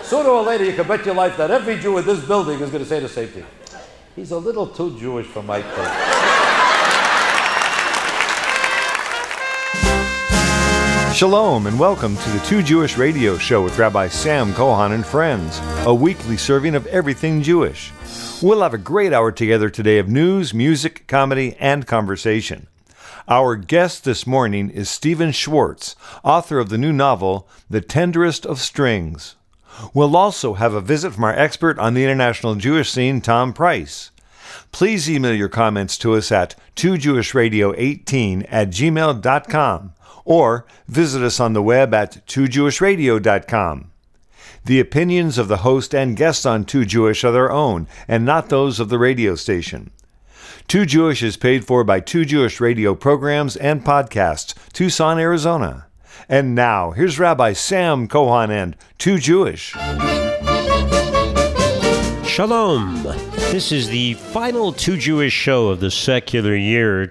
Sooner or later, you can bet your life that every Jew in this building is going to say the same thing. He's a little too Jewish for my taste. Shalom and welcome to the Two Jewish Radio Show with Rabbi Sam Kohan and friends, a weekly serving of everything Jewish. We'll have a great hour together today of news, music, comedy, and conversation. Our guest this morning is Stephen Schwartz, author of the new novel, The Tenderest of Strings. We'll also have a visit from our expert on the international Jewish scene, Tom Price. Please email your comments to us at twojewishradio18@gmail.com or visit us on the web at twojewishradio.com. The opinions of the host and guests on Too Jewish are their own and not those of the radio station. Too Jewish is paid for by Too Jewish Radio programs and podcasts, Tucson, Arizona. And now, here's Rabbi Sam Kohan and Too Jewish. Shalom. This is the final Too Jewish show of the secular year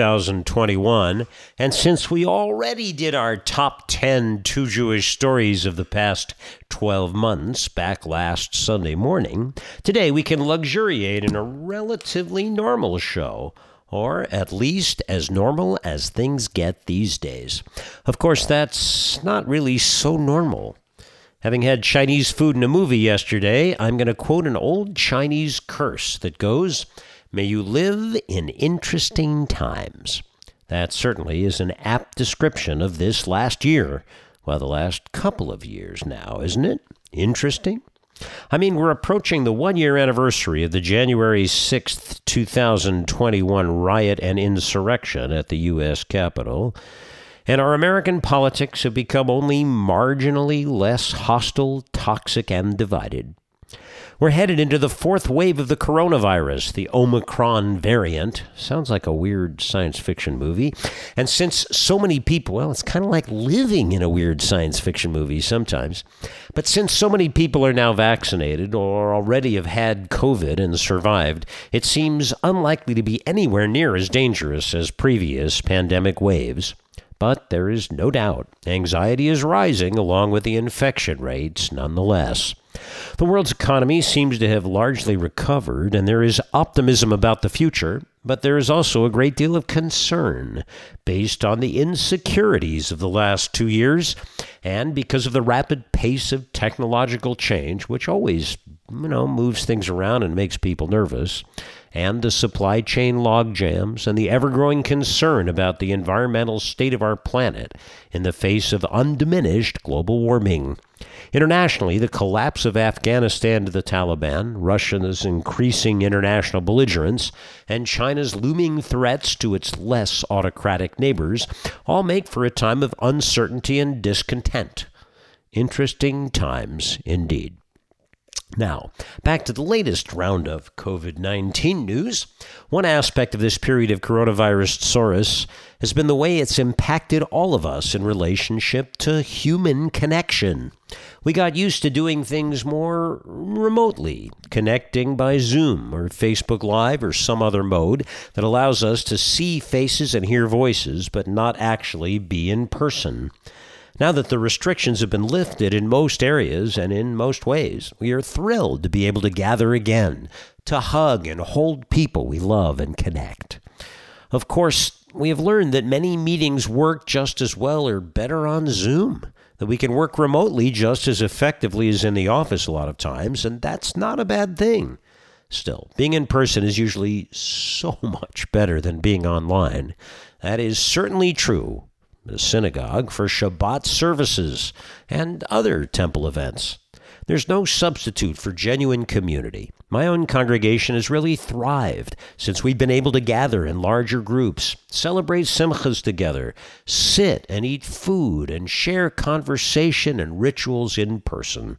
2021, and since we already did our top 10 Too Jewish stories of the past 12 months back last Sunday morning, today we can luxuriate in a relatively normal show, or at least as normal as things get these days. Of course, that's not really so normal. Having had Chinese food in a movie yesterday, I'm going to quote an old Chinese curse that goes, "May you live in interesting times." That certainly is an apt description of this last year. Well, the last couple of years now, isn't it? Interesting? I mean, we're approaching the one-year anniversary of the January 6th, 2021 riot and insurrection at the U.S. Capitol. And our American politics have become only marginally less hostile, toxic, and divided. We're headed into the fourth wave of the coronavirus, the Omicron variant. Sounds like a weird science fiction movie. And since so many people, well, it's kind of like living in a weird science fiction movie sometimes. But since so many people are now vaccinated or already have had COVID and survived, it seems unlikely to be anywhere near as dangerous as previous pandemic waves. But there is no doubt anxiety is rising along with the infection rates nonetheless. The world's economy seems to have largely recovered, and there is optimism about the future, but there is also a great deal of concern based on the insecurities of the last 2 years and because of the rapid pace of technological change, which always, moves things around and makes people nervous, and the supply chain logjams and the ever-growing concern about the environmental state of our planet in the face of undiminished global warming. Internationally, the collapse of Afghanistan to the Taliban, Russia's increasing international belligerence, and China's looming threats to its less autocratic neighbors all make for a time of uncertainty and discontent. Interesting times indeed. Now, back to the latest round of COVID-19 news. One aspect of this period of coronavirus tsuris has been the way it's impacted all of us in relationship to human connection. We got used to doing things more remotely, connecting by Zoom or Facebook Live or some other mode that allows us to see faces and hear voices, but not actually be in person. Now that the restrictions have been lifted in most areas and in most ways, we are thrilled to be able to gather again, to hug and hold people we love and connect. Of course, we have learned that many meetings work just as well or better on Zoom, that we can work remotely just as effectively as in the office a lot of times, and that's not a bad thing. Still, being in person is usually so much better than being online. That is certainly true. The synagogue for Shabbat services and other temple events. There's no substitute for genuine community. My own congregation has really thrived since we've been able to gather in larger groups, celebrate simchas together, sit and eat food, and share conversation and rituals in person.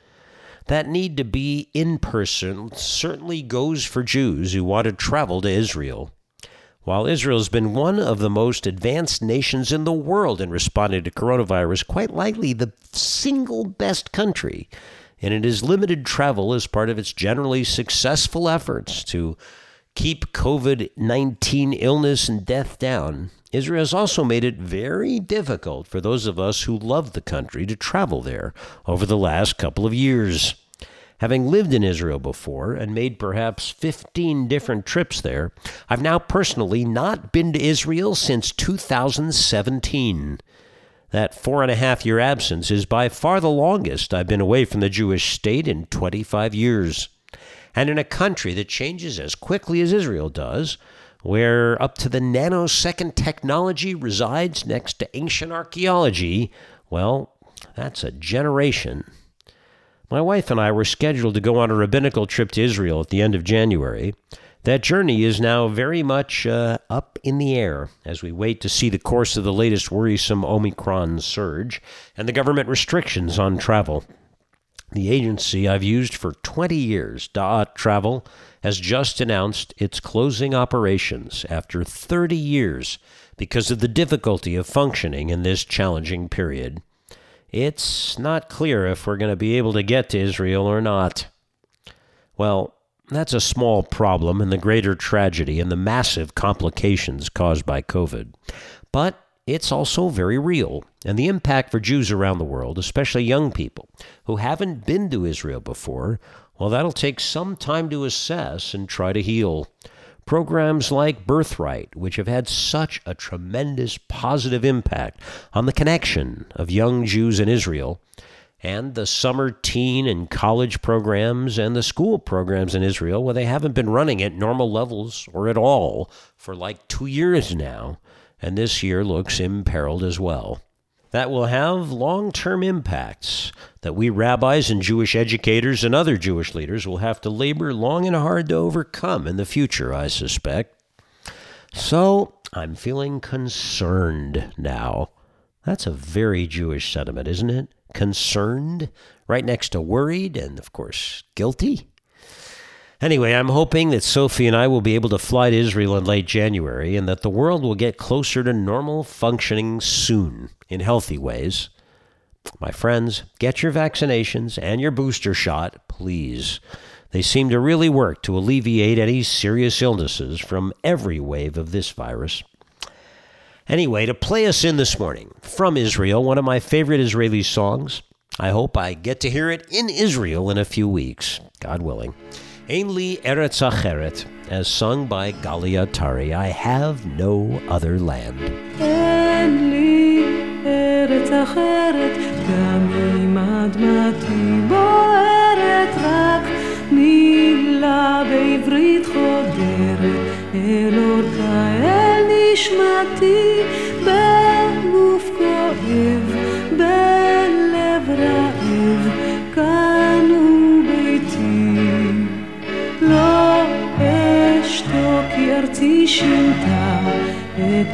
That need to be in person certainly goes for Jews who want to travel to Israel. While Israel has been one of the most advanced nations in the world in responding to coronavirus, quite likely the single best country, and it has limited travel as part of its generally successful efforts to keep COVID-19 illness and death down, Israel has also made it very difficult for those of us who love the country to travel there over the last couple of years. Having lived in Israel before and made perhaps 15 different trips there, I've now personally not been to Israel since 2017. That 4.5-year absence is by far the longest I've been away from the Jewish state in 25 years. And in a country that changes as quickly as Israel does, where up to the nanosecond technology resides next to ancient archaeology, well, that's a generation. My wife and I were scheduled to go on a rabbinical trip to Israel at the end of January. That journey is now very much up in the air as we wait to see the course of the latest worrisome Omicron surge and the government restrictions on travel. The agency I've used for 20 years, Da'at Travel, has just announced its closing operations after 30 years because of the difficulty of functioning in this challenging period. It's not clear if we're going to be able to get to Israel or not. Well, that's a small problem in the greater tragedy and the massive complications caused by COVID. But it's also very real, and the impact for Jews around the world, especially young people who haven't been to Israel before, well, that'll take some time to assess and try to heal. Programs like Birthright, which have had such a tremendous positive impact on the connection of young Jews in Israel, and the summer teen and college programs and the school programs in Israel, well, they haven't been running at normal levels or at all for like 2 years now, and this year looks imperiled as well. That will have long-term impacts that we rabbis and Jewish educators and other Jewish leaders will have to labor long and hard to overcome in the future, I suspect. So I'm feeling concerned now. That's a very Jewish sentiment, isn't it? Concerned, right next to worried and, of course, guilty. Anyway, I'm hoping that Sophie and I will be able to fly to Israel in late January and that the world will get closer to normal functioning soon in healthy ways. My friends, get your vaccinations and your booster shot, please. They seem to really work to alleviate any serious illnesses from every wave of this virus. Anyway, to play us in this morning, from Israel, one of my favorite Israeli songs. I hope I get to hear it in Israel in a few weeks, God willing. Ein li eretz acheret, as sung by Gali Atari, I have no other land. אין לי ארץ אחרת, גם אם אדמתי בוערת, רק מילה בעברית חודרת, אל אורכה אל נשמתי, בגוף כואב, בלב רעב, כאן הוא ביתי. לא אשתוק כי ארצי שינתה את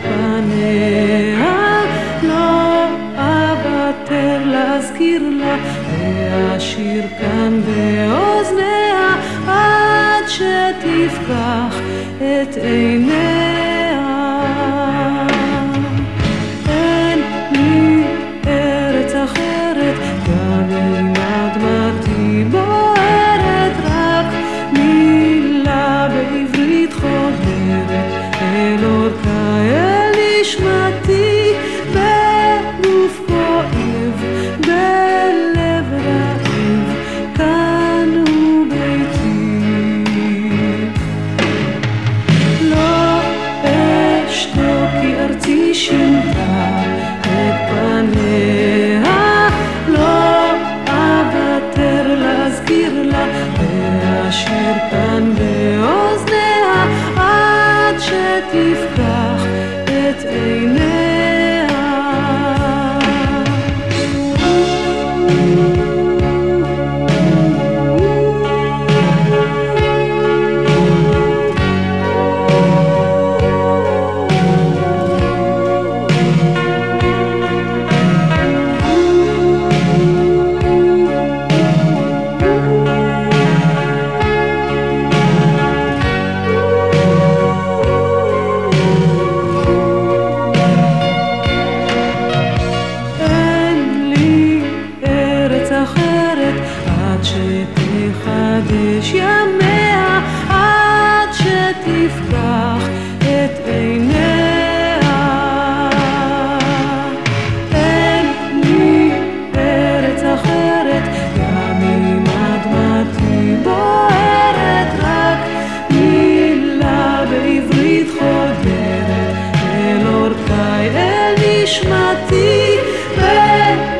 פניה, לא אוותר להזכיר לה, ואשיר כאן באוזניה עד שתפקח את עיניה. אין לי ארץ אחרת, גם אם אדמתי בוערת, רק מילה בעברית חודרת, אל אורכה אל נשמתי, בגוף כואב, בלב רעב, כאן הוא ביתי. לא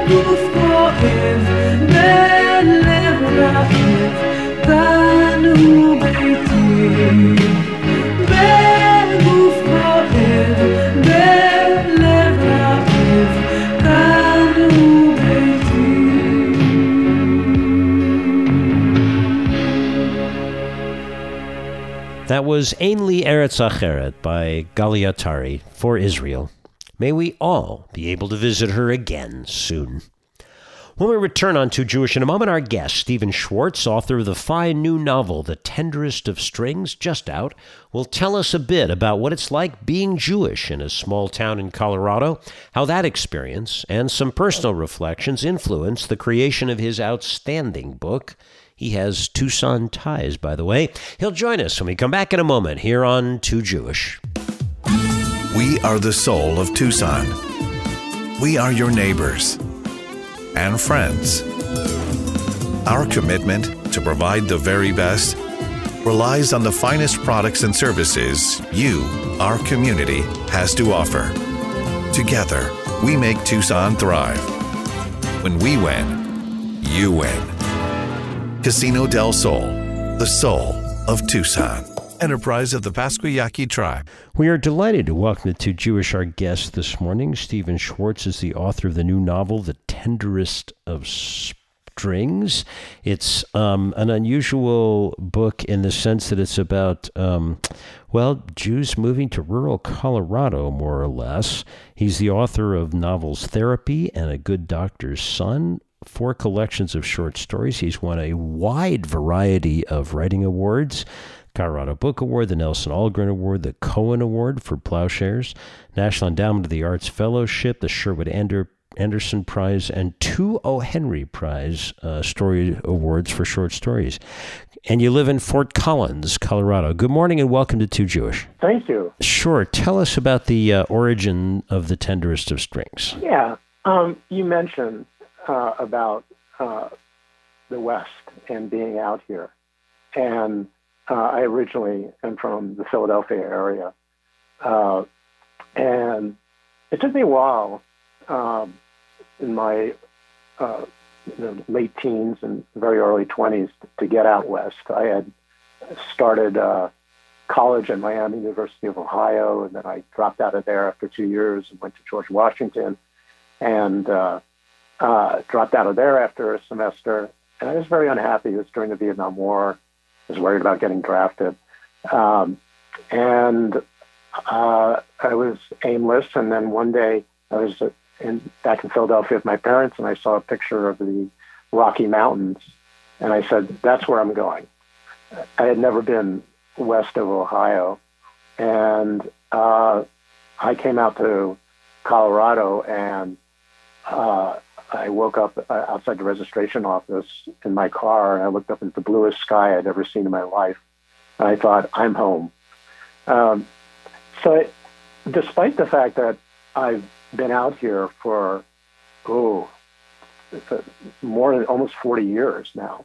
בגוף כואב, בלב רעב, כאן הוא ביתי. בגוף כואב, בלב רעב, כאן הוא ביתי. That was Ainli Eretz Acheret by Gali Atari for Israel. May we all be able to visit her again soon. When we return on To Jewish in a moment, our guest, Stephen Schwartz, author of the fine new novel, The Tenderest of Strings, just out, will tell us a bit about what it's like being Jewish in a small town in Colorado, how that experience and some personal reflections influenced the creation of his outstanding book. He has Tucson ties, by the way. He'll join us when we come back in a moment here on To Jewish. We are the soul of Tucson. We are your neighbors and friends. Our commitment to provide the very best relies on the finest products and services you, our community, has to offer. Together, we make Tucson thrive. When we win, you win. Casino del Sol, the soul of Tucson. Enterprise of the Pasquayaqui tribe. We are delighted to welcome to Jewish our guest this morning. Stephen Schwartz is the author of the new novel, The Tenderest of Strings. It's an unusual book in the sense that it's about, Jews moving to rural Colorado, more or less. He's the author of novels Therapy and A Good Doctor's Son, 4 collections of short stories. He's won a wide variety of writing awards. Colorado Book Award, the Nelson Algren Award, the Cohen Award for Plowshares, National Endowment of the Arts Fellowship, the Sherwood Anderson Prize, and 2 O. Henry Prize story awards for short stories. And you live in Fort Collins, Colorado. Good morning and welcome to To Jewish. Thank you. Sure. Tell us about the origin of The Tenderest of Strings. Yeah. You mentioned about the West and being out here. And I originally am from the Philadelphia area. And it took me a while in my late teens and very early 20s to get out west. I had started college at Miami University of Ohio, and then I dropped out of there after 2 years and went to George Washington, and dropped out of there after a semester. And I was very unhappy. It was during the Vietnam War. I was worried about getting drafted. And I was aimless. And then one day I was back in Philadelphia with my parents, and I saw a picture of the Rocky Mountains. And I said, that's where I'm going. I had never been west of Ohio. And I came out to Colorado, and I woke up outside the registration office in my car, and I looked up at the bluest sky I'd ever seen in my life. And I thought, I'm home. Despite the fact that I've been out here for, more than almost 40 years now,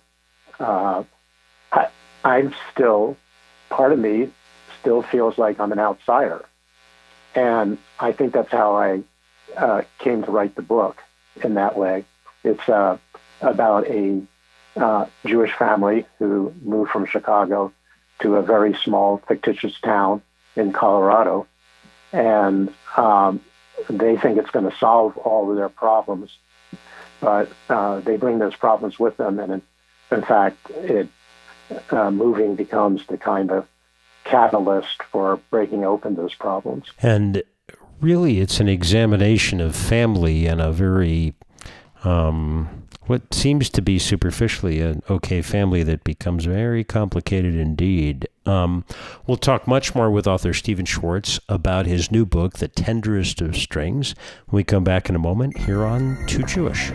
I'm still, part of me still feels like I'm an outsider. And I think that's how I came to write the book. In that way, it's about a Jewish family who moved from Chicago to a very small fictitious town in Colorado, and they think it's going to solve all of their problems, but they bring those problems with them, and in fact, moving becomes the kind of catalyst for breaking open those problems. And really, it's an examination of family and a very, what seems to be superficially an okay family that becomes very complicated indeed. We'll talk much more with author Stephen Schwartz about his new book, The Tenderest of Strings, when we come back in a moment here on To Jewish.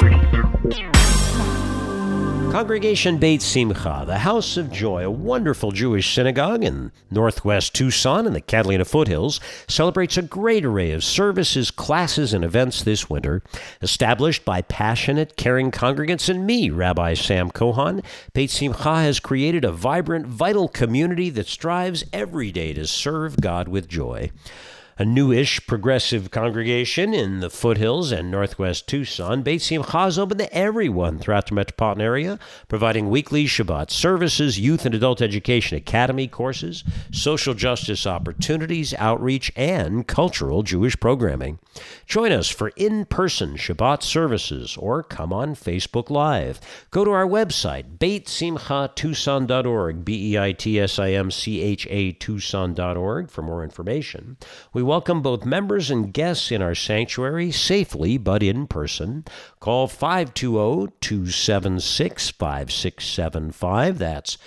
Congregation Beit Simcha, the House of Joy, a wonderful Jewish synagogue in northwest Tucson in the Catalina foothills, celebrates a great array of services, classes, and events this winter. Established by passionate, caring congregants and me, Rabbi Sam Kohan, Beit Simcha has created a vibrant, vital community that strives every day to serve God with joy. a newish progressive congregation in the foothills and northwest Tucson. Beit Simcha is open to everyone throughout the metropolitan area, providing weekly Shabbat services, youth and adult education academy courses, social justice opportunities, outreach, and cultural Jewish programming. Join us for in-person Shabbat services or come on Facebook Live. Go to our website, beitsimchatucson.org, BEITSIMCHA Tucson.org for more information. We welcome both members and guests in our sanctuary safely but in person. Call 520-276-5675. That's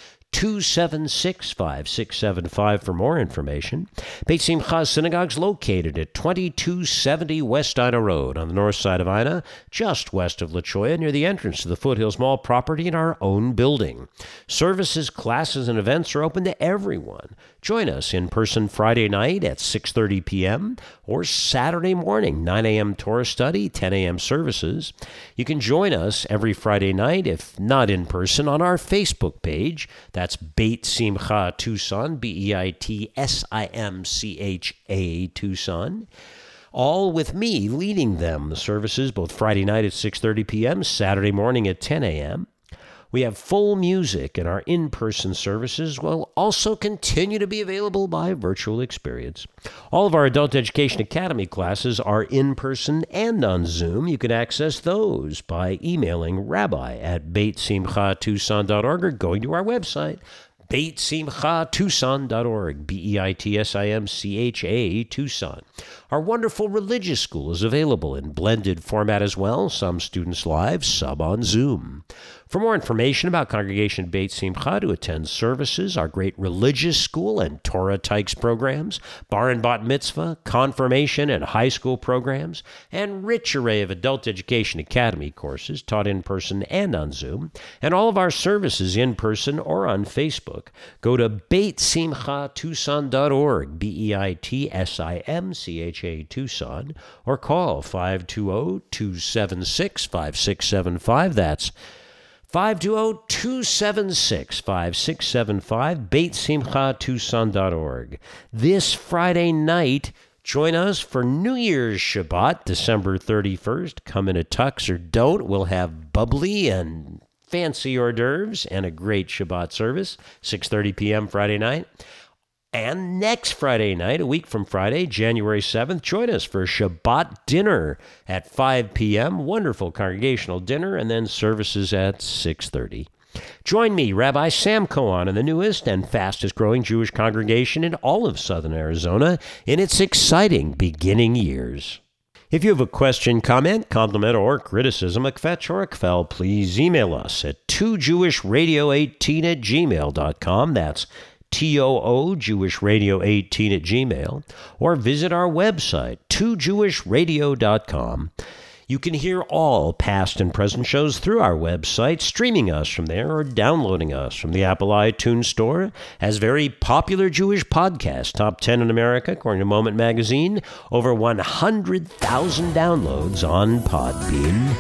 276-5675 for more information. Beit Simcha Synagogue is located at 2270 West Ina Road on the north side of Ina, just west of La Cholla, near the entrance to the Foothills Mall property in our own building. Services, classes, and events are open to everyone. Join us in person Friday night at 6:30 p.m. or Saturday morning, 9 a.m. Torah study, 10 a.m. services. You can join us every Friday night, if not in person, on our Facebook page. That's Beit Simcha Tucson, BEITSIMCHA Tucson. All with me leading them. The services both Friday night at 6:30 p.m., Saturday morning at 10 a.m. We have full music, and our in-person services will also continue to be available by virtual experience. All of our Adult Education Academy classes are in-person and on Zoom. You can access those by emailing rabbi@beitsimchatucson.org or going to our website, beitsimchatucson.org, BEITSIMCHA Tucson. Our wonderful religious school is available in blended format as well, some students live, some on Zoom. For more information about Congregation Beit Simcha, to attend services, our great religious school and Torah Tykes programs, bar and bat mitzvah, confirmation and high school programs, and rich array of adult education academy courses taught in person and on Zoom, and all of our services in person or on Facebook, go to beitsimchatucson.org, BEITSIMCHA Tucson, or call 520-276-5675. That's 520-276-5675, beitsimchatucson.org. This Friday night, join us for New Year's Shabbat, December 31st. Come in a tux or don't. We'll have bubbly and fancy hors d'oeuvres and a great Shabbat service, 6:30 p.m. Friday night. And next Friday night, a week from Friday, January 7th, join us for Shabbat dinner at 5 p.m., wonderful congregational dinner, and then services at 6:30. Join me, Rabbi Sam Cohen, in the newest and fastest growing Jewish congregation in all of southern Arizona in its exciting beginning years. If you have a question, comment, compliment, or criticism, a kvetch or a kvel, please email us at 2jewishradio18@gmail.com. That's TOO, jewishradio18 at Gmail, or visit our website, 2jewishradio.com. You can hear all past and present shows through our website, streaming us from there, or downloading us from the Apple iTunes Store as very popular Jewish podcast, top 10 in America, according to Moment Magazine, over 100,000 downloads on Podbean.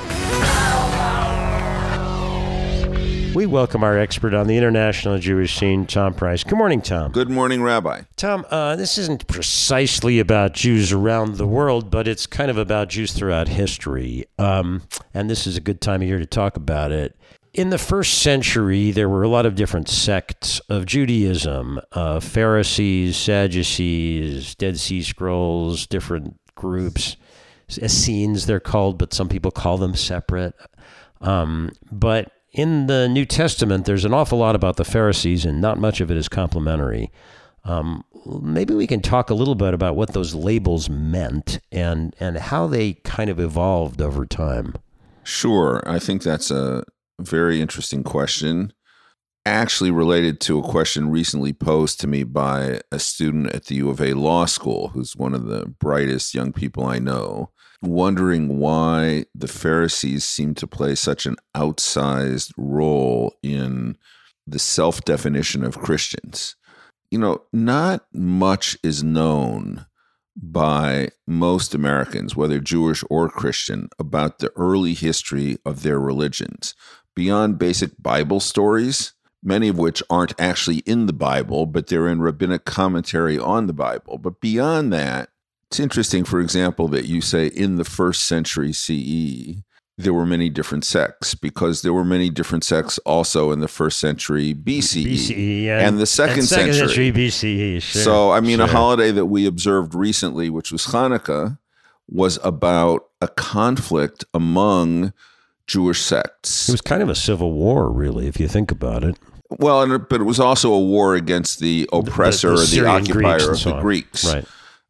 We welcome our expert on the international Jewish scene, Tom Price. Good morning, Tom. Good morning, Rabbi. Tom, this isn't precisely about Jews around the world, but it's kind of about Jews throughout history. And this is a good time of year to talk about it. In the first century, there were a lot of different sects of Judaism, Pharisees, Sadducees, Dead Sea Scrolls, different groups. Essenes, they're called, but some people call them separate. But in the New Testament, there's an awful lot about the Pharisees, and not much of it is complimentary. Maybe we can talk a little bit about what those labels meant and how they kind of evolved over time. Sure. I think that's a very interesting question, actually related to a question recently posed to me by a student at the U of A Law School, who's one of the brightest young people I know, wondering why the Pharisees seem to play such an outsized role in the self-definition of Christians. You know, not much is known by most Americans, whether Jewish or Christian, about the early history of their religions, beyond basic Bible stories, many of which aren't actually in the Bible, but they're in rabbinic commentary on the Bible. But beyond that, It's interesting, for example, that you say in the 1st century CE, there were many different sects, because there were many different sects also in the 1st century BCE, and the 2nd century BCE. Sure, so, I mean, a holiday that we observed recently, which was Hanukkah, was about a conflict among Jewish sects. It was kind of a civil war, really, if you think about it. Well, but it was also a war against the oppressor, the occupier of the Greeks. Right.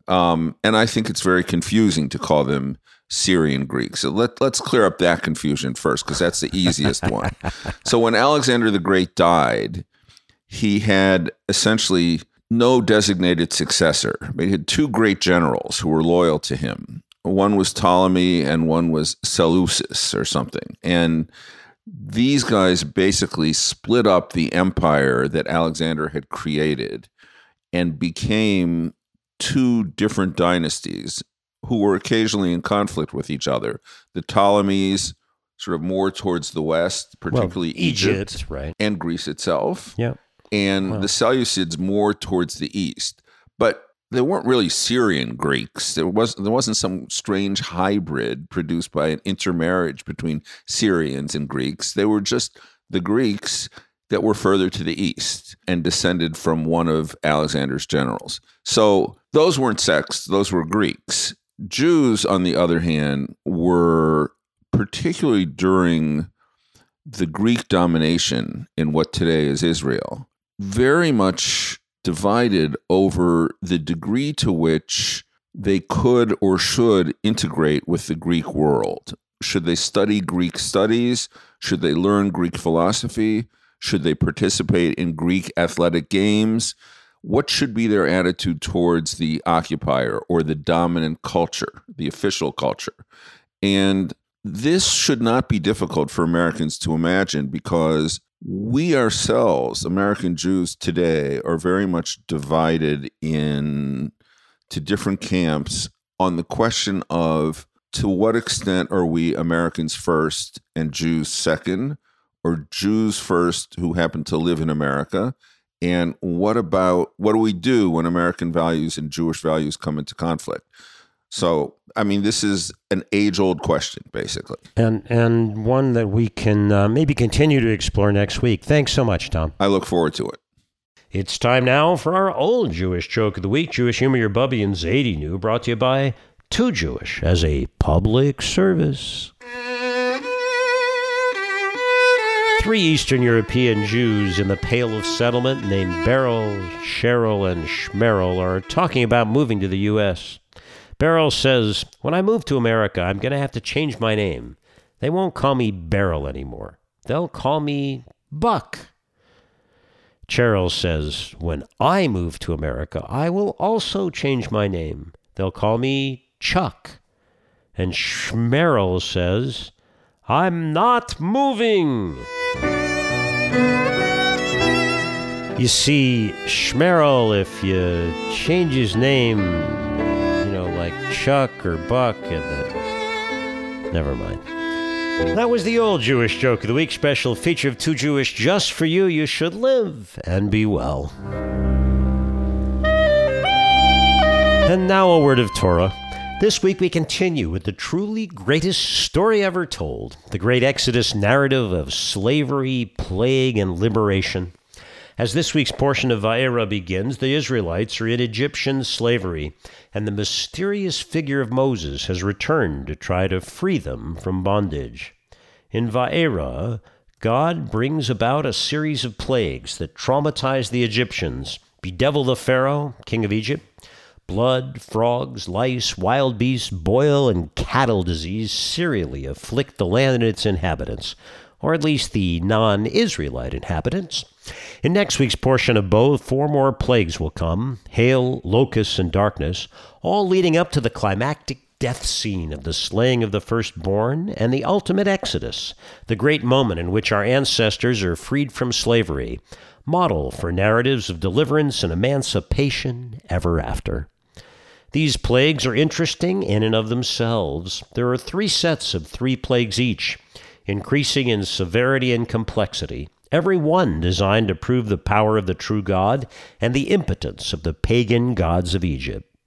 And I think it's very confusing to call them Syrian Greeks. So let's clear up that confusion first, because that's the easiest one. So when Alexander the Great died, he had essentially no designated successor. He had 2 great generals who were loyal to him. One was Ptolemy and one was Seleucus or something. And these guys basically split up the empire that Alexander had created and became 2 different dynasties who were occasionally in conflict with each other. The Ptolemies, sort of more towards the west, particularly Egypt, right, and Greece itself. Yeah. And the Seleucids more towards the east. But they weren't really Syrian Greeks. There wasn't some strange hybrid produced by an intermarriage between Syrians and Greeks. They were just the Greeks that were further to the east and descended from one of Alexander's generals. So those weren't sects, those were Greeks. Jews, on the other hand, were, particularly during the Greek domination in what today is Israel, very much divided over the degree to which they could or should integrate with the Greek world. Should they study Greek studies? Should they learn Greek philosophy? Should they participate in Greek athletic games? What should be their attitude towards the occupier or the dominant culture, the official culture? And this should not be difficult for Americans to imagine, because we ourselves, American Jews today, are very much divided into different camps on the question of, to what extent are we Americans first and Jews second, or Jews first who happen to live in America? And what do we do when American values and Jewish values come into conflict? So, I mean, this is an age-old question, basically. And one that we can maybe continue to explore next week. Thanks so much, Tom. I look forward to it. It's time now for our old Jewish joke of the week. Jewish humor, your Bubby and Zadie New, brought to you by Too Jewish as a public service. 3 Eastern European Jews in the Pale of Settlement named Beryl, Cheryl, and Schmerl are talking about moving to the U.S. Beryl says, "When I move to America, I'm going to have to change my name. They won't call me Beryl anymore. They'll call me Buck." Cheryl says, "When I move to America, I will also change my name. They'll call me Chuck." And Schmerl says, "I'm not moving." You see, Schmerl, if you change his name, like Chuck or Buck, never mind. That was the old Jewish joke of the week, special feature of Too Jewish just for you. You should live and be well. And now a word of Torah. This week we continue with the truly greatest story ever told, the great Exodus narrative of slavery, plague, and liberation. As this week's portion of Va'era begins, the Israelites are in Egyptian slavery, and the mysterious figure of Moses has returned to try to free them from bondage. In Va'era, God brings about a series of plagues that traumatize the Egyptians, bedevil the Pharaoh, king of Egypt. Blood, frogs, lice, wild beasts, boil, and cattle disease serially afflict the land and its inhabitants, or at least the non-Israelite inhabitants. In next week's portion of both, 4 more plagues will come: hail, locusts, and darkness, all leading up to the climactic death scene of the slaying of the firstborn and the ultimate exodus, the great moment in which our ancestors are freed from slavery, model for narratives of deliverance and emancipation ever after. These plagues are interesting in and of themselves. There are 3 sets of 3 plagues each, increasing in severity and complexity, every one designed to prove the power of the true God and the impotence of the pagan gods of Egypt.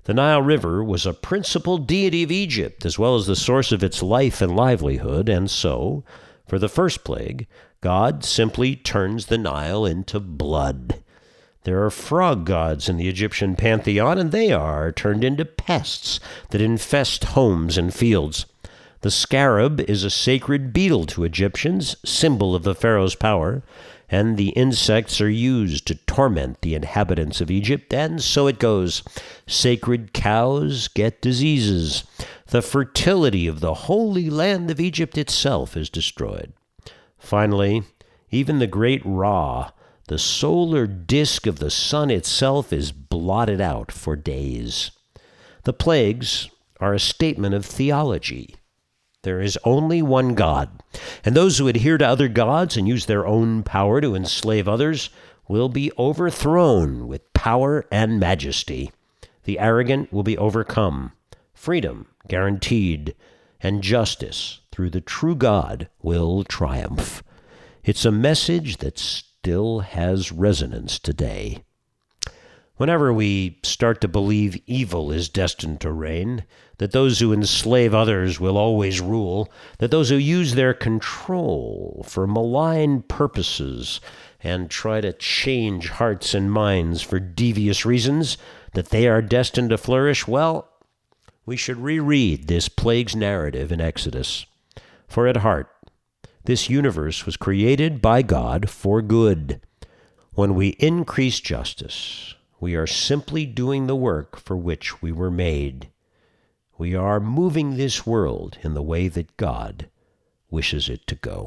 The Nile River was a principal deity of Egypt, as well as the source of its life and livelihood, and so, for the first plague, God simply turns the Nile into blood. There are frog gods in the Egyptian pantheon, and they are turned into pests that infest homes and fields. The scarab is a sacred beetle to Egyptians, symbol of the pharaoh's power, and the insects are used to torment the inhabitants of Egypt, and so it goes. Sacred cows get diseases. The fertility of the holy land of Egypt itself is destroyed. Finally, even the great Ra, the solar disk of the sun itself, is blotted out for days. The plagues are a statement of theology. There is only one God, and those who adhere to other gods and use their own power to enslave others will be overthrown with power and majesty. The arrogant will be overcome, freedom guaranteed, and justice through the true God will triumph. It's a message that still has resonance today. Whenever we start to believe evil is destined to reign, that those who enslave others will always rule, that those who use their control for malign purposes and try to change hearts and minds for devious reasons, that they are destined to flourish, well, we should reread this plague's narrative in Exodus. For at heart, this universe was created by God for good. When we increase justice, we are simply doing the work for which we were made. We are moving this world in the way that God wishes it to go.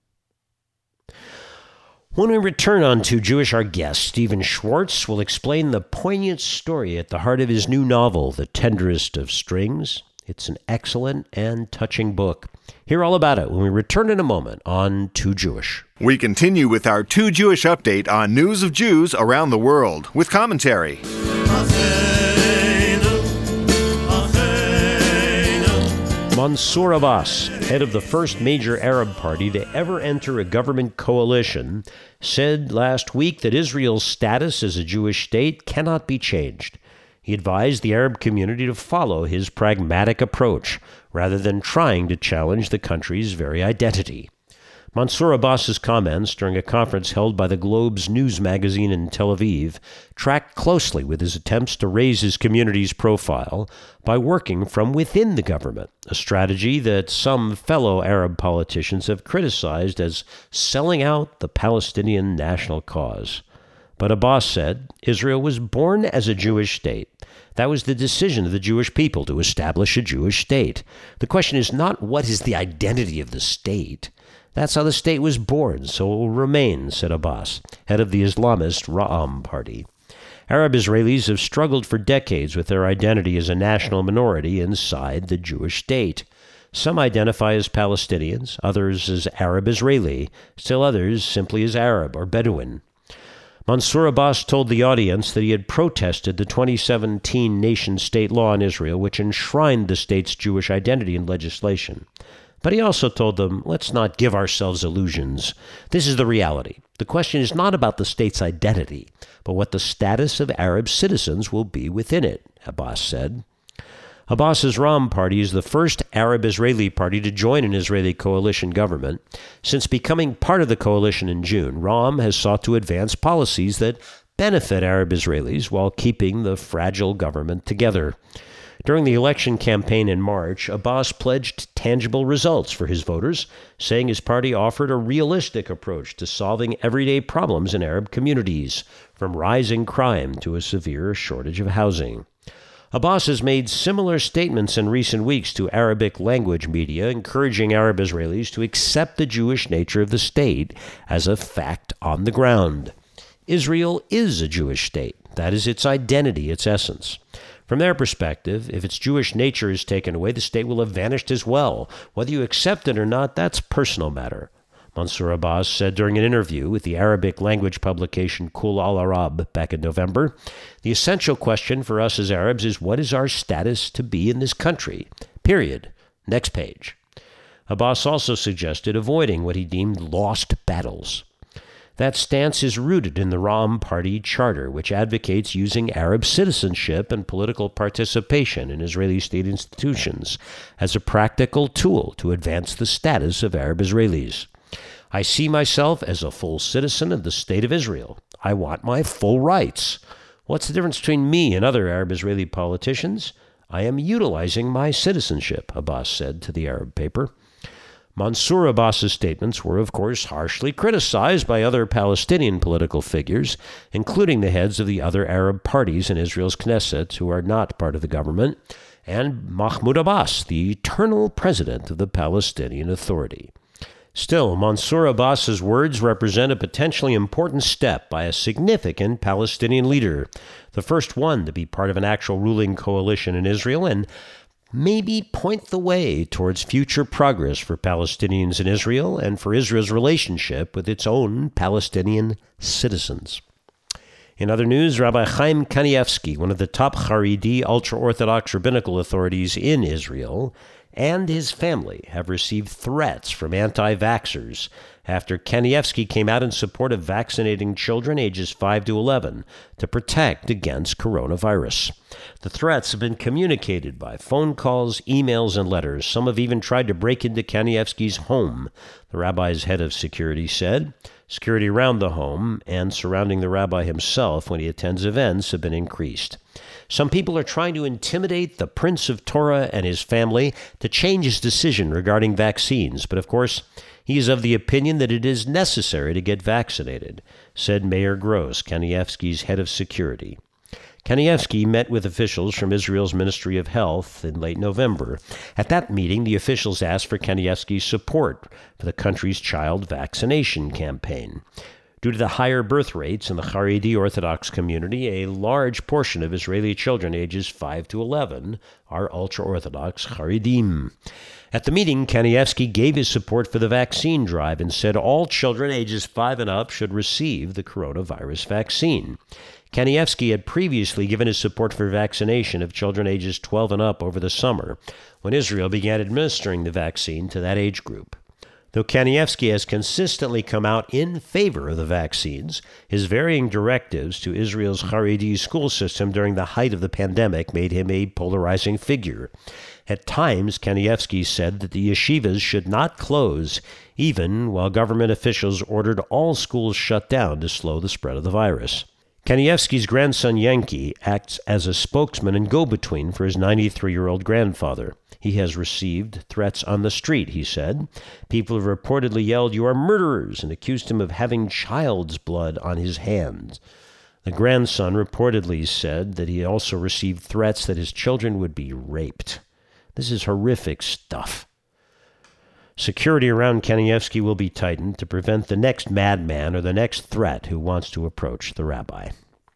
When we return on To Jewish, our guest, Stephen Schwartz, will explain the poignant story at the heart of his new novel, The Tenderest of Strings. It's an excellent and touching book. Hear all about it when we return in a moment on To Jewish. We continue with our To Jewish update on news of Jews around the world with commentary. Mansour Abbas, head of the first major Arab party to ever enter a government coalition, said last week that Israel's status as a Jewish state cannot be changed. He advised the Arab community to follow his pragmatic approach, rather than trying to challenge the country's very identity. Mansour Abbas's comments during a conference held by the Globe's news magazine in Tel Aviv tracked closely with his attempts to raise his community's profile by working from within the government, a strategy that some fellow Arab politicians have criticized as selling out the Palestinian national cause. But Abbas said Israel was born as a Jewish state. That was the decision of the Jewish people to establish a Jewish state. The question is not what is the identity of the state. That's how the state was born, so it will remain, said Abbas, head of the Islamist Ra'am party. Arab Israelis have struggled for decades with their identity as a national minority inside the Jewish state. Some identify as Palestinians, others as Arab Israeli, still others simply as Arab or Bedouin. Mansour Abbas told the audience that he had protested the 2017 nation-state law in Israel, which enshrined the state's Jewish identity in legislation. But he also told them, let's not give ourselves illusions. This is the reality. The question is not about the state's identity, but what the status of Arab citizens will be within it, Abbas said. Abbas's Ra'am party is the first Arab Israeli party to join an Israeli coalition government. Since becoming part of the coalition in June, Ra'am has sought to advance policies that benefit Arab Israelis while keeping the fragile government together. During the election campaign in March, Abbas pledged tangible results for his voters, saying his party offered a realistic approach to solving everyday problems in Arab communities, from rising crime to a severe shortage of housing. Abbas has made similar statements in recent weeks to Arabic language media, encouraging Arab Israelis to accept the Jewish nature of the state as a fact on the ground. Israel is a Jewish state. That is its identity, its essence. From their perspective, if its Jewish nature is taken away, the state will have vanished as well. Whether you accept it or not, that's a personal matter. Mansour Abbas said during an interview with the Arabic language publication Kul al-Arab back in November, the essential question for us as Arabs is what is our status to be in this country? Period. Next page. Abbas also suggested avoiding what he deemed lost battles. That stance is rooted in the Ram Party charter, which advocates using Arab citizenship and political participation in Israeli state institutions as a practical tool to advance the status of Arab Israelis. I see myself as a full citizen of the State of Israel. I want my full rights. What's the difference between me and other Arab Israeli politicians? I am utilizing my citizenship, Abbas said to the Arab paper. Mansour Abbas's statements were, of course, harshly criticized by other Palestinian political figures, including the heads of the other Arab parties in Israel's Knesset who are not part of the government, and Mahmoud Abbas, the eternal president of the Palestinian Authority. Still, Mansour Abbas's words represent a potentially important step by a significant Palestinian leader, the first one to be part of an actual ruling coalition in Israel, and maybe point the way towards future progress for Palestinians in Israel and for Israel's relationship with its own Palestinian citizens. In other news, Rabbi Chaim Kanievsky, one of the top Haredi ultra-Orthodox rabbinical authorities in Israel, and his family have received threats from anti-vaxxers after Kanievsky came out in support of vaccinating children ages 5 to 11 to protect against coronavirus. The threats have been communicated by phone calls, emails, and letters. Some have even tried to break into Kanievsky's home, the rabbi's head of security said. Security around the home and surrounding the rabbi himself when he attends events have been increased. Some people are trying to intimidate the Prince of Torah and his family to change his decision regarding vaccines, but of course, he is of the opinion that it is necessary to get vaccinated, said Meir Gross, Kanievsky's head of security. Kanievsky met with officials from Israel's Ministry of Health in late November. At that meeting, the officials asked for Kanievsky's support for the country's child vaccination campaign. Due to the higher birth rates in the Haredi Orthodox community, a large portion of Israeli children ages 5 to 11 are ultra-Orthodox Haredim. At the meeting, Kanievsky gave his support for the vaccine drive and said all children ages 5 and up should receive the coronavirus vaccine. Kanievsky had previously given his support for vaccination of children ages 12 and up over the summer, when Israel began administering the vaccine to that age group. Though Kanievsky has consistently come out in favor of the vaccines, his varying directives to Israel's Haredi school system during the height of the pandemic made him a polarizing figure. At times, Kanievsky said that the yeshivas should not close, even while government officials ordered all schools shut down to slow the spread of the virus. Kanievsky's grandson Yankee acts as a spokesman and go-between for his 93-year-old grandfather. He has received threats on the street, he said. People have reportedly yelled, "You are murderers," and accused him of having child's blood on his hands. The grandson reportedly said that he also received threats that his children would be raped. This is horrific stuff. Security around Kanievsky will be tightened to prevent the next madman or the next threat who wants to approach the rabbi.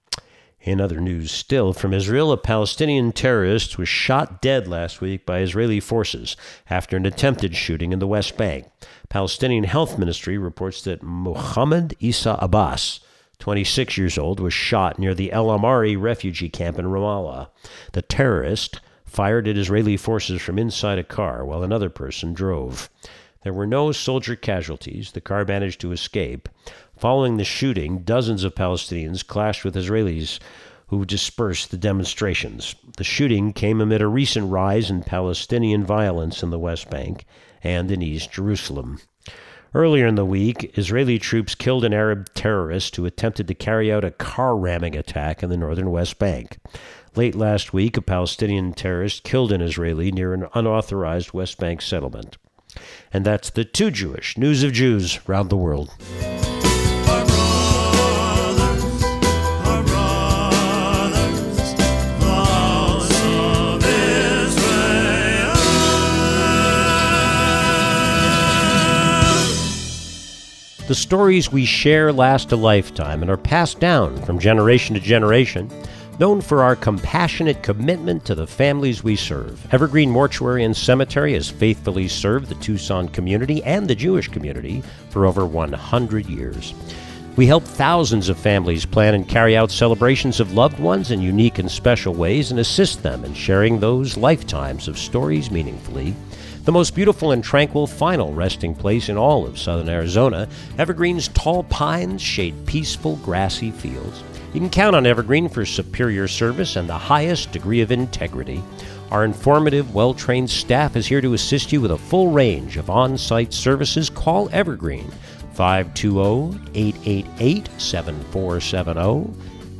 In other news still from Israel, a Palestinian terrorist was shot dead last week by Israeli forces after an attempted shooting in the West Bank. Palestinian Health Ministry reports that Mohammed Issa Abbas, 26 years old, was shot near the El Amari refugee camp in Ramallah. The terrorist fired at Israeli forces from inside a car while another person drove. There were no soldier casualties. The car managed to escape. Following the shooting, dozens of Palestinians clashed with Israelis who dispersed the demonstrations. The shooting came amid a recent rise in Palestinian violence in the West Bank and in East Jerusalem. Earlier in the week, Israeli troops killed an Arab terrorist who attempted to carry out a car-ramming attack in the northern West Bank. Late last week, a Palestinian terrorist killed an Israeli near an unauthorized West Bank settlement. And that's the Too Jewish News of Jews around the world. The stories we share last a lifetime and are passed down from generation to generation, known for our compassionate commitment to the families we serve. Evergreen Mortuary and Cemetery has faithfully served the Tucson community and the Jewish community for over 100 years. We help thousands of families plan and carry out celebrations of loved ones in unique and special ways and assist them in sharing those lifetimes of stories meaningfully. The most beautiful and tranquil final resting place in all of southern Arizona, Evergreen's tall pines shade peaceful, grassy fields. You can count on Evergreen for superior service and the highest degree of integrity. Our informative, well-trained staff is here to assist you with a full range of on-site services. Call Evergreen, 520-888-7470,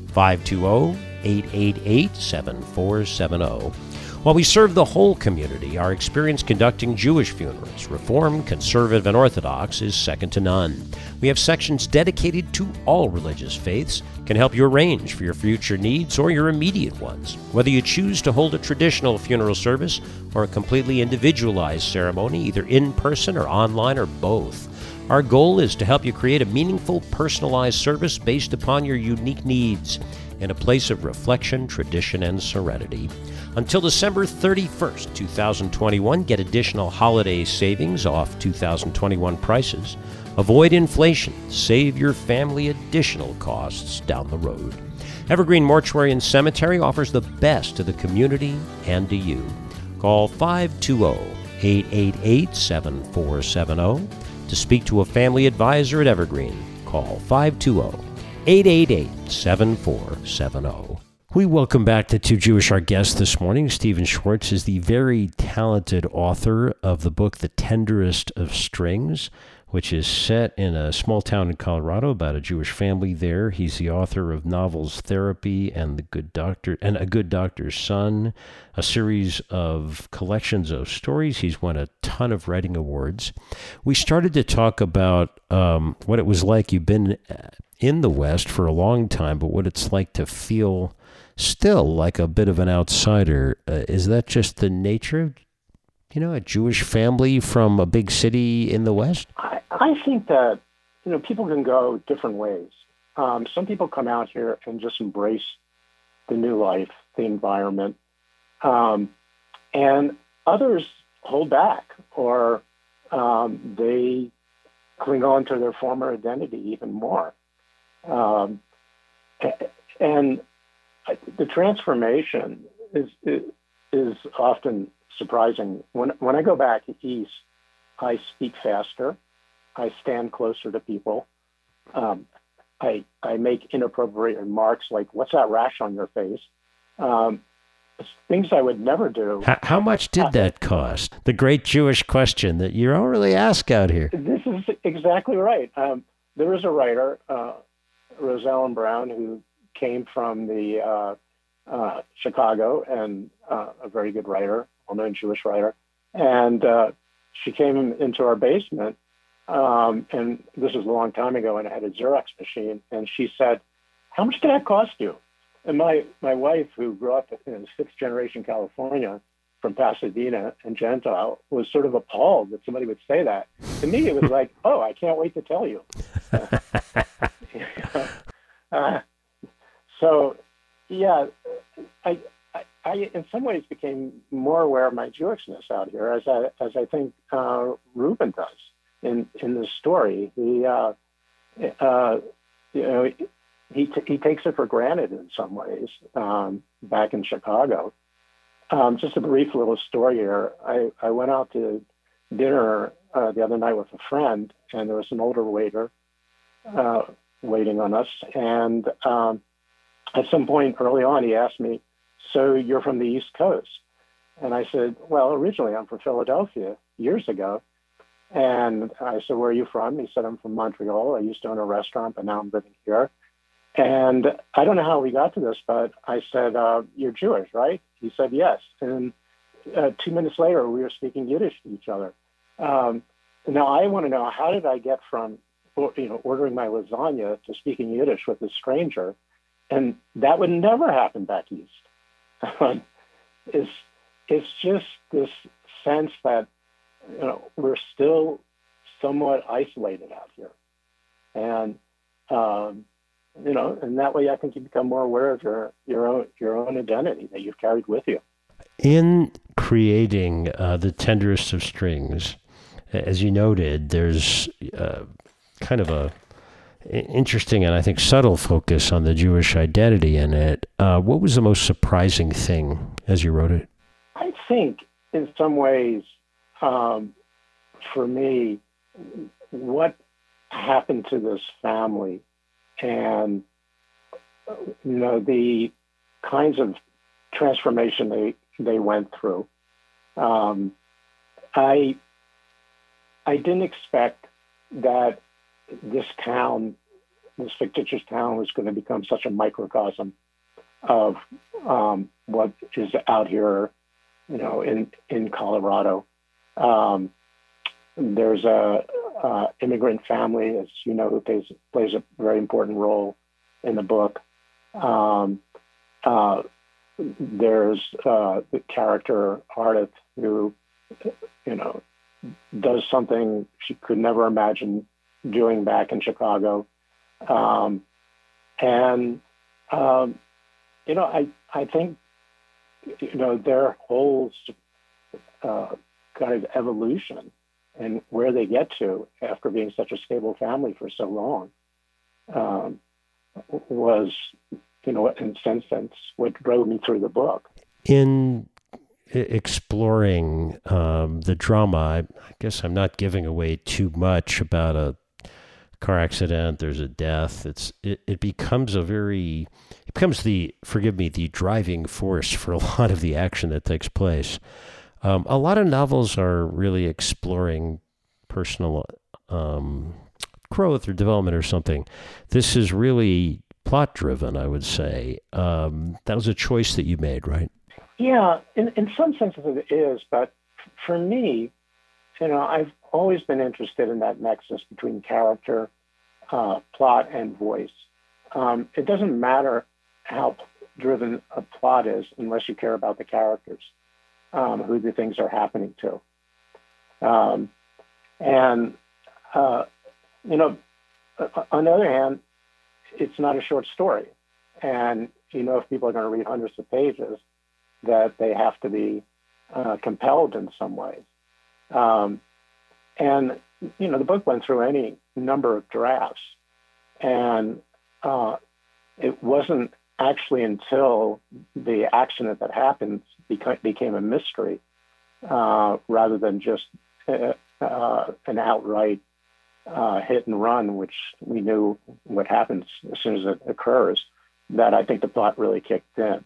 520-888-7470. While we serve the whole community, our experience conducting Jewish funerals, Reform, Conservative, and Orthodox, is second to none. We have sections dedicated to all religious faiths, can help you arrange for your future needs or your immediate ones. Whether you choose to hold a traditional funeral service or a completely individualized ceremony, either in person or online or both, our goal is to help you create a meaningful, personalized service based upon your unique needs in a place of reflection, tradition, and serenity. Until December 31st, 2021, get additional holiday savings off 2021 prices. Avoid inflation. Save your family additional costs down the road. Evergreen Mortuary and Cemetery offers the best to the community and to you. Call 520-888-7470 to speak to a family advisor at Evergreen. Call 520-888-7470. We welcome back the two Jewish our guests this morning. Stephen Schwartz is the very talented author of the book The Tenderest of Strings, which is set in a small town in Colorado about a Jewish family there. He's the author of novels Therapy and The Good Doctor and A Good Doctor's Son, a series of collections of stories. He's won a ton of writing awards. We started to talk about what it was like. You've been in the West for a long time, but what it's like to feel still like a bit of an outsider. Is that just the nature of, a Jewish family from a big city in the West? I think that, people can go different ways. Some people come out here and just embrace the new life, the environment, and others hold back, or they cling on to their former identity even more. And the transformation is often surprising. When I go back east, I speak faster. I stand closer to people. I make inappropriate remarks like, "What's that rash on your face?" Things I would never do. How much did that cost? The great Jewish question that you don't really ask out here. This is exactly right. There was a writer, Rosellen Brown, who came from the Chicago, and a very good writer, well-known Jewish writer. And she came into our basement, and this was a long time ago, and I had a Xerox machine, and she said, "How much did that cost you?" And my wife, who grew up in sixth-generation California from Pasadena and Gentile, was sort of appalled that somebody would say that. To me, it was like, "Oh, I can't wait to tell you." So, yeah, I in some ways became more aware of my Jewishness out here, as I think Reuben does in this story. He takes it for granted in some ways. Back in Chicago, just a brief little story here. I went out to dinner the other night with a friend, and there was an older waiter waiting on us, and at some point early on, he asked me, "So you're from the East Coast?" And I said, "Well, originally I'm from Philadelphia years ago." And I said, "Where are you from?" He said, "I'm from Montreal. I used to own a restaurant, but now I'm living here." And I don't know how we got to this, but I said, "You're Jewish, right?" He said, "Yes." And 2 minutes later, we were speaking Yiddish to each other. Now I want to know, how did I get from ordering my lasagna to speaking Yiddish with a stranger? And that would never happen back east. It's just this sense that we're still somewhat isolated out here, and and that way I think you become more aware of your own identity that you've carried with you. In creating The Tenderest of Strings, as you noted, there's kind of a interesting and I think subtle focus on the Jewish identity in it. What was the most surprising thing as you wrote it? I think in some ways for me, what happened to this family, and the kinds of transformation they went through. I didn't expect that this town, this fictitious town, was going to become such a microcosm of what is out here, in Colorado. There's a immigrant family, as you know, who plays a very important role in the book. There's the character Ardith, who, does something she could never imagine doing back in Chicago. I think, their whole kind of evolution and where they get to after being such a stable family for so long was, in some sense, what drove me through the book. In exploring the drama, I guess I'm not giving away too much about a car accident. There's a death. It becomes the driving force for a lot of the action that takes place. A lot of novels are really exploring personal growth or development or something. This is really plot driven, I would say. That was a choice that you made, right? Yeah, in some senses it is, but for me, I've always been interested in that nexus between character, plot, and voice. It doesn't matter how driven a plot is unless you care about the characters, who the things are happening to. On the other hand, it's not a short story. And, if people are going to read hundreds of pages, that they have to be compelled in some ways. The book went through any number of drafts. And it wasn't actually until the accident that happened became a mystery, rather than just an outright hit and run, which we knew what happens as soon as it occurs, that I think the plot really kicked in.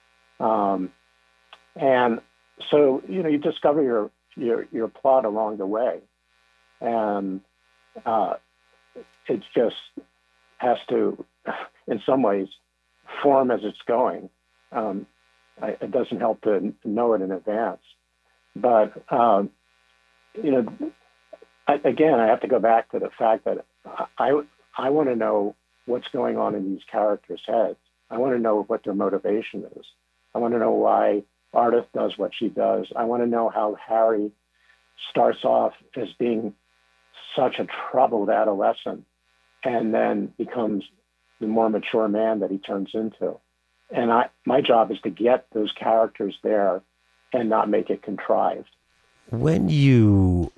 And so, you discover your plot along the way, and it just has to, in some ways, form as it's going. It doesn't help to know it in advance. But, again, I have to go back to the fact that I want to know what's going on in these characters' heads. I want to know what their motivation is. I want to know why Ardith does what she does. I want to know how Harry starts off as being such a troubled adolescent and then becomes the more mature man that he turns into. And my job is to get those characters there and not make it contrived. When you,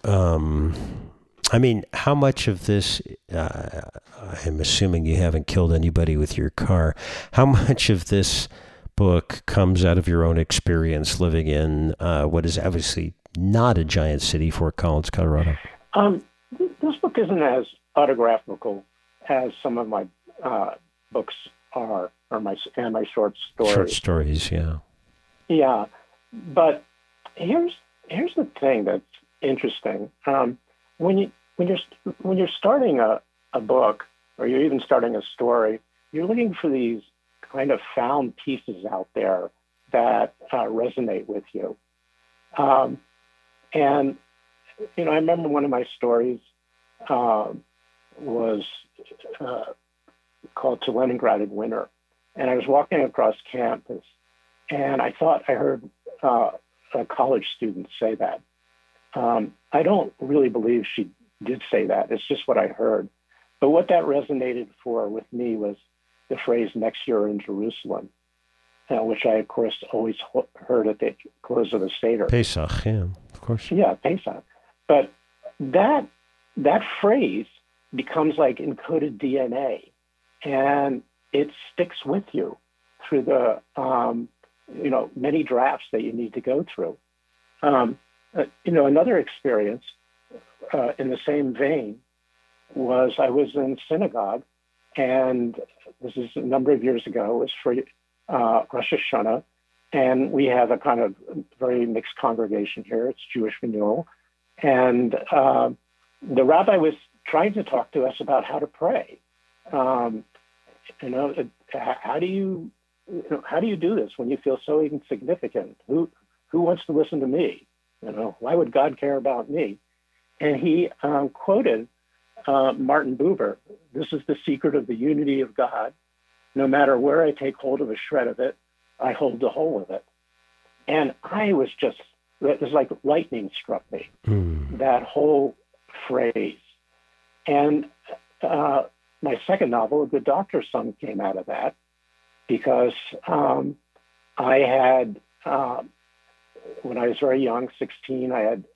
how much of this, I'm assuming you haven't killed anybody with your car, how much of this book comes out of your own experience living in what is obviously not a giant city, Fort Collins, Colorado? This book isn't as autographical as some of my books are, or my short stories. Short stories, yeah. Yeah, but here's the thing that's interesting. When you're starting a book, or you're even starting a story, you're looking for these kind of found pieces out there that resonate with you. And I remember one of my stories was called To Leningrad in Winter. And I was walking across campus, and I thought I heard a college student say that. I don't really believe she did say that. It's just what I heard. But what that resonated with me was the phrase "next year in Jerusalem," which I, of course, always heard at the close of the Seder. Pesach, yeah, of course. Yeah, Pesach. But that phrase becomes like encoded DNA, and it sticks with you through the many drafts that you need to go through. Another experience in the same vein was I was in synagogue, and this is a number of years ago. It was for Rosh Hashanah, and we have a kind of very mixed congregation here. It's Jewish renewal, and the rabbi was trying to talk to us about how to pray. How do you do this when you feel so insignificant? Who wants to listen to me? Why would God care about me? And he quoted Martin Buber. This is the secret of the unity of God. No matter where I take hold of a shred of it, I hold the whole of it. And it was like lightning struck me, that whole phrase. And my second novel, A Good Doctor's Son, came out of that because I had, when I was very young, 16, I had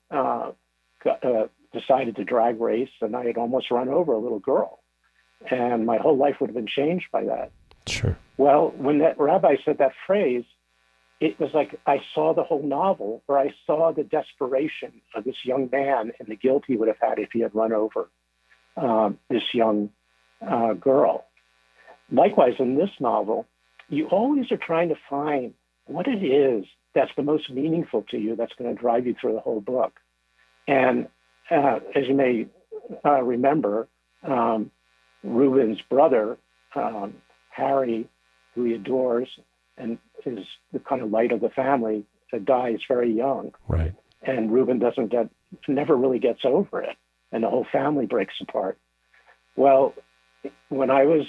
decided to drag race, and I had almost run over a little girl. And my whole life would have been changed by that. Sure. Well, when that rabbi said that phrase, it was like I saw the whole novel, where I saw the desperation of this young man and the guilt he would have had if he had run over this young girl. Likewise, in this novel, you always are trying to find what it is that's the most meaningful to you, that's going to drive you through the whole book. And as you may remember, Reuben's brother, Harry, who he adores and is the kind of light of the family, dies very young. Right. And Reuben never really gets over it, and the whole family breaks apart. Well, when I was,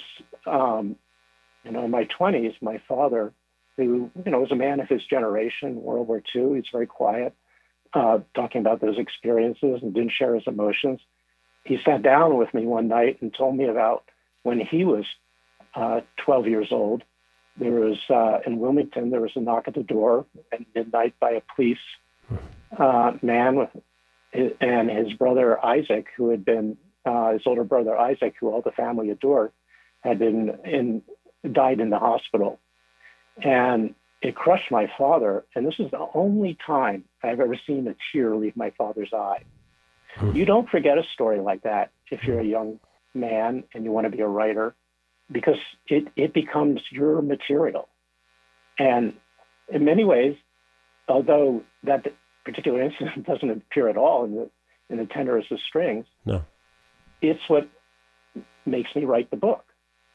in my 20s, my father, who, was a man of his generation, World War II, he's very quiet, talking about those experiences and didn't share his emotions. He sat down with me one night and told me about when he was 12 years old. There was, in Wilmington, there was a knock at the door at midnight by a police man and his brother Isaac, who had been, his older brother Isaac, who all the family adored, had died in the hospital. And it crushed my father. And this is the only time I've ever seen a tear leave my father's eye. You don't forget a story like that if you're a young man and you want to be a writer, because it becomes your material. And in many ways, although that particular incident doesn't appear at all in the tenderest of strings, no, it's what makes me write the book.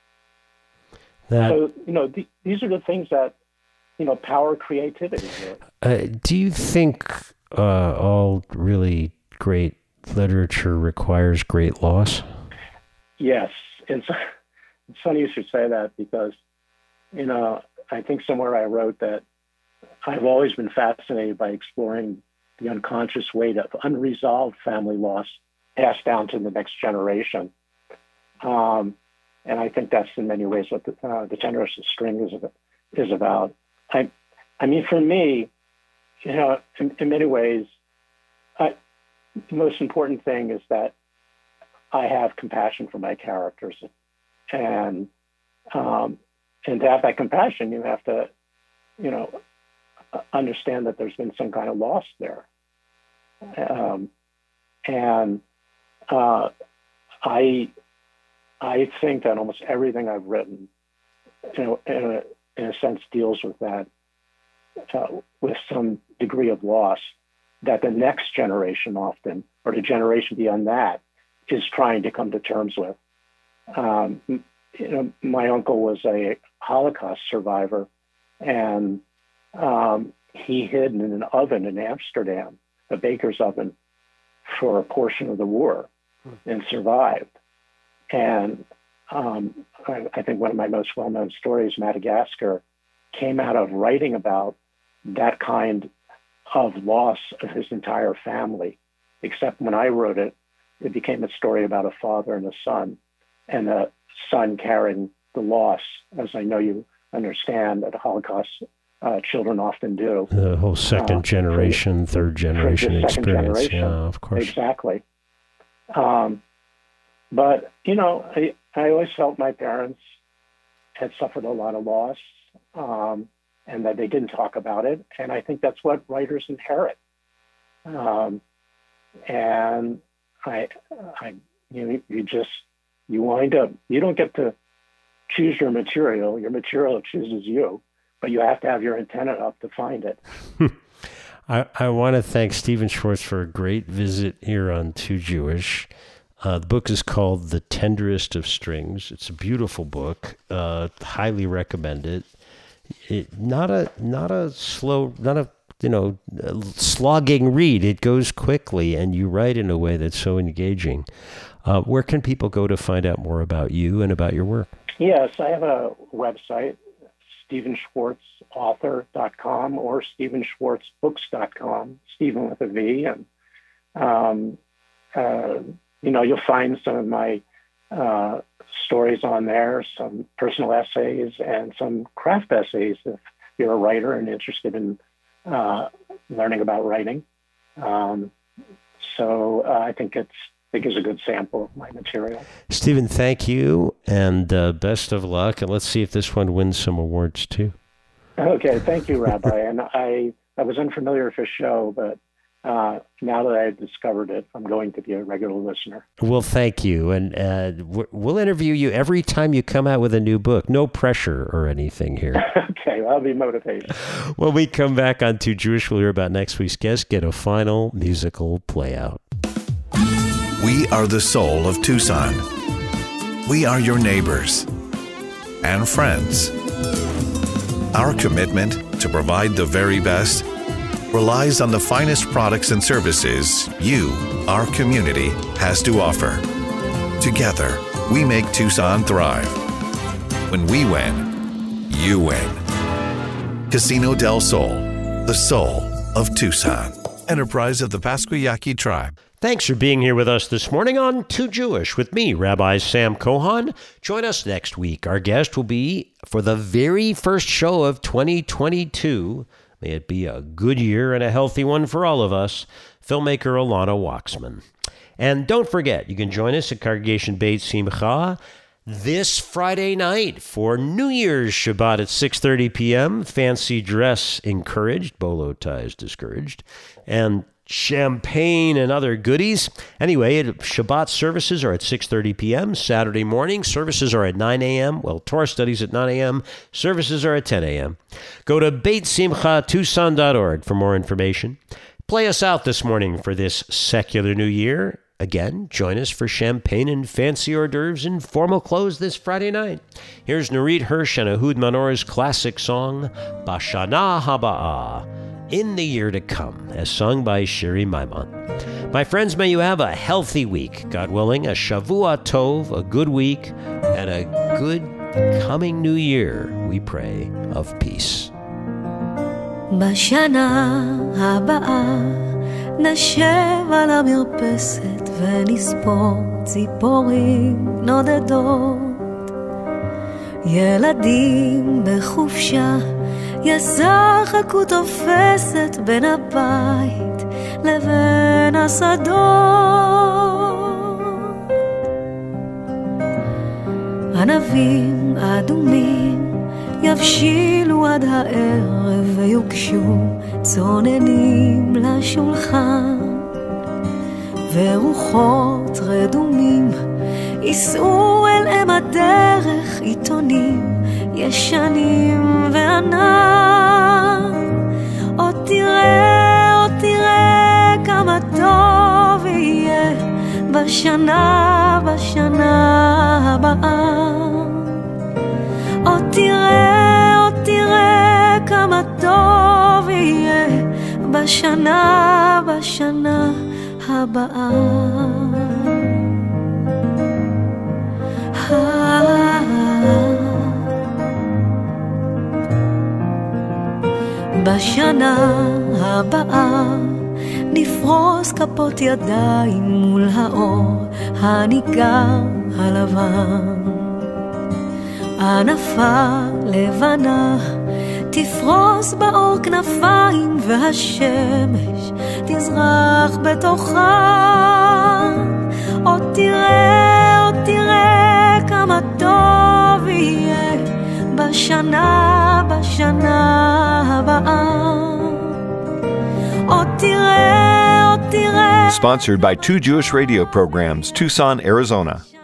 So, these are the things that, power creativity. Do you think all really great literature requires great loss? Yes. It's funny you should say that because, I think somewhere I wrote that I've always been fascinated by exploring the unconscious weight of unresolved family loss passed down to the next generation. And I think that's in many ways what the tenderest of string is about. I mean, for me, in many ways, the most important thing is that I have compassion for my characters, and to have that compassion, you have to, understand that there's been some kind of loss there, and I think that almost everything I've written, in a sense, deals with that, with some degree of loss that the next generation often, or the generation beyond that, is trying to come to terms with. My uncle was a Holocaust survivor, and he hid in an oven in Amsterdam, a baker's oven, for a portion of the war and survived. And I think one of my most well-known stories, Madagascar, came out of writing about that kind of loss of his entire family. Except when I wrote it, it became a story about a father and a son, and the son carrying the loss, as I know you understand that Holocaust children often do. The whole second generation, third generation experience. Yeah, of course. Exactly. But, I always felt my parents had suffered a lot of loss, and that they didn't talk about it. And I think that's what writers inherit. And you wind up, you don't get to choose your material chooses you, but you have to have your antenna up to find it. I want to thank Stephen Schwartz for a great visit here on Too Jewish. The book is called The Tenderest of Strings. It's a beautiful book. Highly recommend it. Not a slogging read. It goes quickly, and you write in a way that's so engaging. Where can people go to find out more about you and about your work? Yes, I have a website, StephenSchwartzAuthor.com or StephenSchwartzBooks.com, Stephen with a V. And, you'll find some of my stories on there, some personal essays and some craft essays if you're a writer and interested in learning about writing. So I think it's a good sample of my material. Stephen, thank you, and best of luck. And let's see if this one wins some awards, too. Okay, thank you, Rabbi. And I was unfamiliar with your show, but now that I've discovered it, I'm going to be a regular listener. Well, thank you. And we'll interview you every time you come out with a new book. No pressure or anything here. Okay, well, I'll be motivated. When we come back on Too Jewish, we'll hear about next week's guest, get a final musical play out. We are the soul of Tucson. We are your neighbors and friends. Our commitment to provide the very best relies on the finest products and services you, our community, has to offer. Together, we make Tucson thrive. When we win, you win. Casino del Sol, the soul of Tucson. Enterprise of the Pasquayaqui Tribe. Thanks for being here with us this morning on Too Jewish with me, Rabbi Sam Kohan. Join us next week. Our guest will be for the very first show of 2022. May it be a good year and a healthy one for all of us, filmmaker Alana Waxman. And don't forget, you can join us at Congregation Beit Simcha this Friday night for New Year's Shabbat at 6:30 p.m. Fancy dress encouraged, bolo ties discouraged, and champagne and other goodies. Anyway, Shabbat services are at 6:30 p.m. Saturday morning services are at 9 a.m. Well, Torah studies at 9 a.m. Services are at 10 a.m. Go to BeitSimchaTucson.org for more information. Play us out this morning for this secular new year. Again, join us for champagne and fancy hors d'oeuvres in formal clothes this Friday night. Here's Nurit Hirsch and Ehud Manor's classic song, Bashana Haba'ah, in the year to come, as sung by Shiri Maimon. My friends, may you have a healthy week. God willing, a Shavua Tov, a good week, and a good coming new year, we pray, of peace. בשנה הבאה נשב על המרפסת ונספור ציפורים נודדות. ילדים בחופשה ישחקו תופסת בין הבית לבין השדות. ענבים אדומים יבשילו עד הערב ויוגשו צוננים לשולחן, ורוחות רדומים ייסעו אל אם הדרך עיתונים ישנים וענן. עוד תראה כמה טוב יהיה בשנה הבאה. עוד תראה כמה טוב יהיה בשנה הבאה. בשנה הבאה נפרוס כפות ידיים מול האור הניגר הלבן. ענפה לבנה תפרוס באור כנפיים והשמש תזרח בתוכה. עוד תראה כמה טוב יהיה בשנה הבאה. עוד תראה sponsored by Two Jewish Radio Programs, Tucson, Arizona.